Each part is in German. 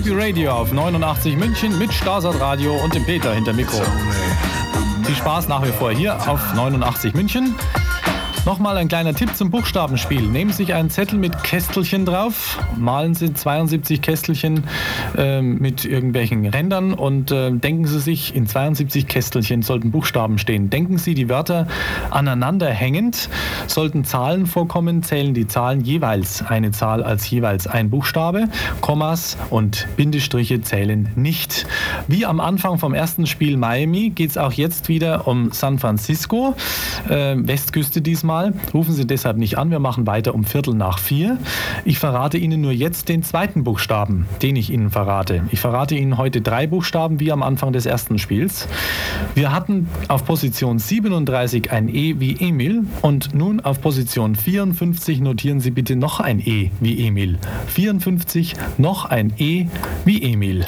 Happy Radio auf 89 München mit Starsat Radio und dem Peter hinter Mikro. Viel Spaß nach wie vor hier auf 89 München. Nochmal ein kleiner Tipp zum Buchstabenspiel. Nehmen Sie sich einen Zettel mit Kästelchen drauf, malen Sie 72 Kästelchen mit irgendwelchen Rändern und denken Sie sich, in 72 Kästelchen sollten Buchstaben stehen. Denken Sie die Wörter aneinander hängend. Sollten Zahlen vorkommen, zählen die Zahlen jeweils eine Zahl als jeweils ein Buchstabe. Kommas und Bindestriche zählen nicht. Wie am Anfang vom ersten Spiel Miami geht es auch jetzt wieder um San Francisco, Westküste diesmal. Rufen Sie deshalb nicht an, wir machen weiter um 3:45. Ich verrate Ihnen nur jetzt den zweiten Buchstaben, den ich Ihnen verrate. Ich verrate Ihnen heute 3 Buchstaben, wie am Anfang des ersten Spiels. Wir hatten auf Position 37 ein E wie Emil und nun auf Position 54 notieren Sie bitte noch ein E wie Emil. 54, noch ein E wie Emil.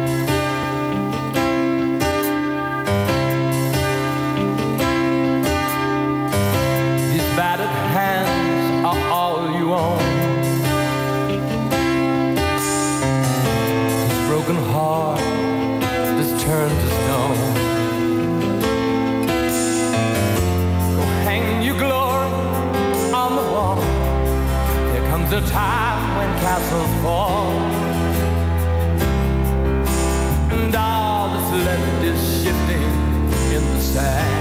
The time when castles fall and all that's left is shifting in the sand.